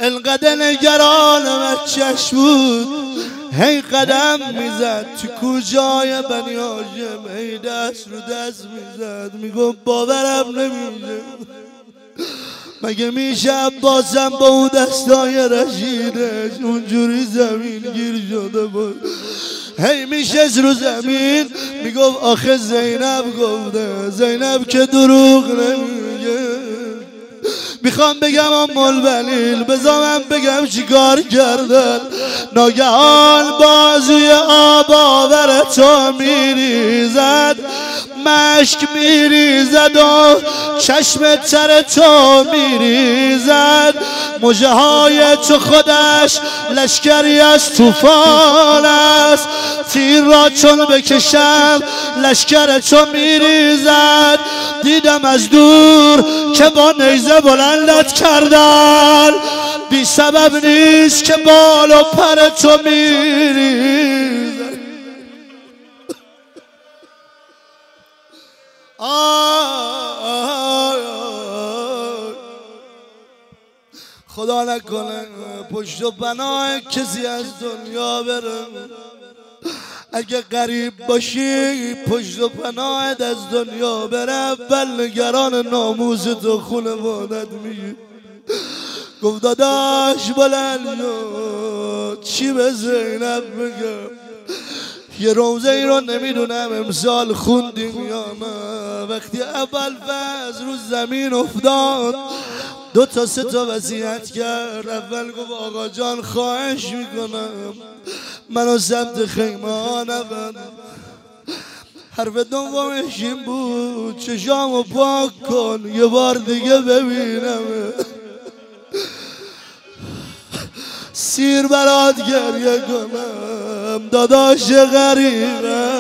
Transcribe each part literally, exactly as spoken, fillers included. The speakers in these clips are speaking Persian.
انقدر نگران بچه‌ش بود هی قدم میزد تو کوچه‌های بنی هاشم، هی دست رو دست میزد میگفت باورم نمیشه مگه میشه بازم با اون دستای رشیدش اونجوری زمین گیر شده بود. هی میشه رو زمین میگفت آخه زینب گفته، زینب که دروغ نمیگه. میخوام بگم ام بلیل، بذار من بگم چیکار کردن. ناگهان بازوی آب آور تو میریزد، مشک میریزد و چشم تر تو میریزد. مژه های تو خودش لشکری از طوفان است، تیر را چون بکشم لشکر تو میریزد. دیدم از دور که با نیزه بلندت کردن، بی سبب نیست که بال و پر تو میریزد. خدا نکنه پشت و پناه کسی از دنیا بره. اگه غریب باشی پشت و پناهت از دنیا بره، اول نگران ناموس تو خانوادت میگی. گفت داداش بلند شد چی به زینب بگم. یه روزه ای رو نمیدونم امسال خوندیم یا نه، وقتی اول فصل رو زمین افتاد دو تا سه تا وصیت کرد. اول گفت آقا جان خواهش میکنم منو ثبت خیمه ها نبند. حرف دومش این بود چشامو پاک کن یه بار دیگه ببینم. سیر برات گریه کنم داداش غریبه.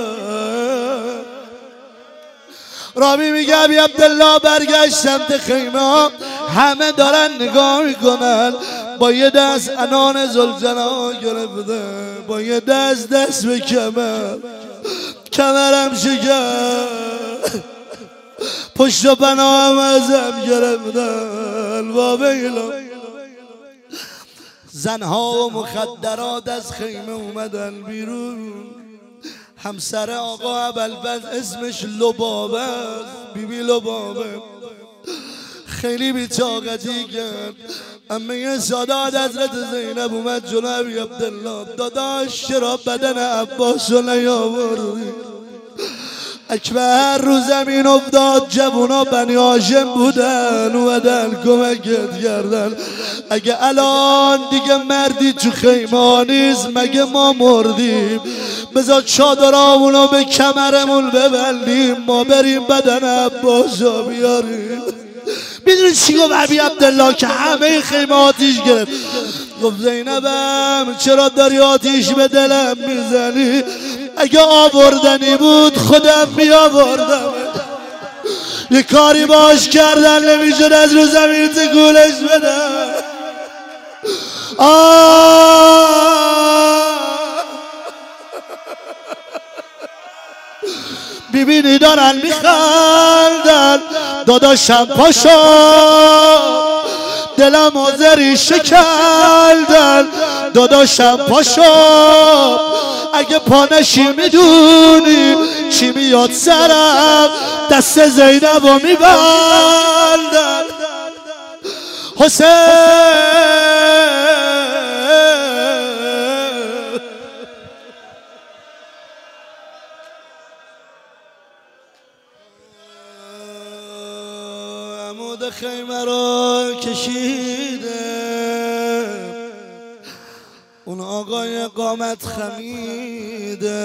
رابی میگه ابی عبدالله برگشت سمت خیمه ها، همه دارن نگاه میکنن. با یه دست انان زلزنا گرفته، با یه دست دست به کمر، کمرم شکر، پشت و پناهم ازم گرفتن. وابیلا زنها و مخدرات از خیمه اومدن بیرون. همسر آقا ابوالفضل اسمش لبابه است، بیبی لبابه، خیلی بی‌طاقتی کرد. امه سادات حضرت زینب اومد جلو ابی عبدالله، داداش چرا بدن عباس رو نیاوردی؟ اکبر رو زمین افتاد، جوونا بنی هاشم بودن اومدن کمکت کردن. اگه الان دیگه مردی تو خیمه نیست مگه ما مردیم؟ بذار چادرامونو به کمرمون ببندیم ما بریم بدن عباس رو بیاریم. میدونی چی گفت ابی عبدالله که همه خیمه آتیش گرفت؟ گفت زینبم چرا داری آتیش به دلم میزنی؟ اگه آوردنی بود خودم می آوردم. یه کاری باش کردن نمیشد از رو زمین تکونش بدم. ببینی دارن میخندن، داداشم پاشو دلم آذری شکندن. داداشم پاشو اگه پانشی میدونی چی میاد سرم، دست زینب رو میبندن. حسین عمود خیمه رو کشیده، اون آقای قامت خمیده،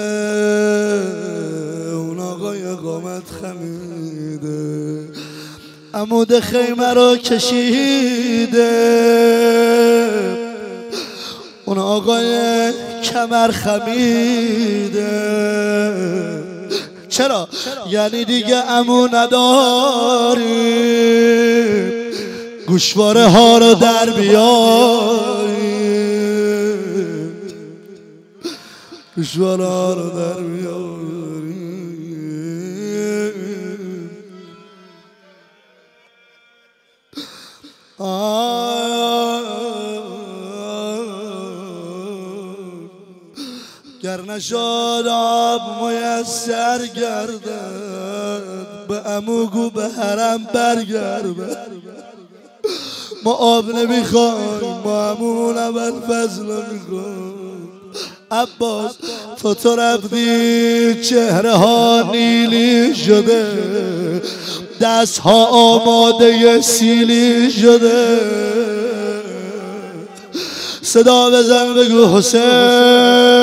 اون آقای قامت خمیده، عمود خیمه رو کشیده، اون آقای کمر خمیده. چرا؟ یعنی دیگه عمو نداری گوشواره ها رو در بیاری، گوشواره ها رو در بیاری. آه گر نشد آب میسر گردد به عموگو به حرم برگردد ما آب نمیخوایم ما همون اول فضل میخوایم عباس تو تو رفتی چهره ها نیلی شده دست ها آماده سیلی شده صدا بزن بگو حسین